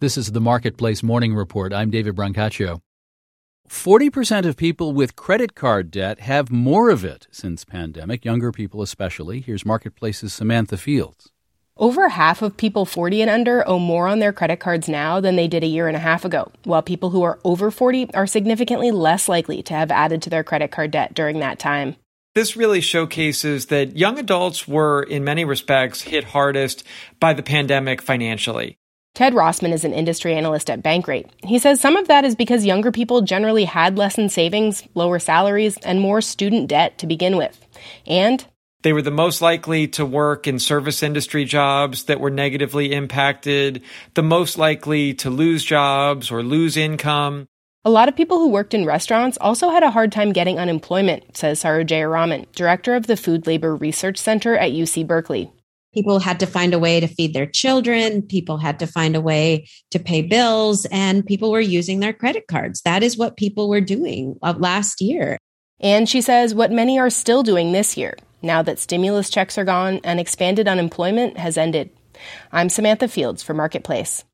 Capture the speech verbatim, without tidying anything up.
This is the Marketplace Morning Report. I'm David Brancaccio. forty percent of people with credit card debt have more of it since pandemic, younger people especially. Here's Marketplace's Samantha Fields. Over half of people forty and under owe more on their credit cards now than they did a year and a half ago, while people who are over forty are significantly less likely to have added to their credit card debt during that time. This really showcases that young adults were, in many respects, hit hardest by the pandemic financially. Ted Rossman is an industry analyst at Bankrate. He says some of that is because younger people generally had less in savings, lower salaries, and more student debt to begin with. And they were the most likely to work in service industry jobs that were negatively impacted, the most likely to lose jobs or lose income. A lot of people who worked in restaurants also had a hard time getting unemployment, says Saru Jayaraman, director of the Food Labor Research Center at U C Berkeley. People had to find a way to feed their children. People had to find a way to pay bills, and people were using their credit cards. That is what people were doing last year. And she says what many are still doing this year, now that stimulus checks are gone and expanded unemployment has ended. I'm Samantha Fields for Marketplace.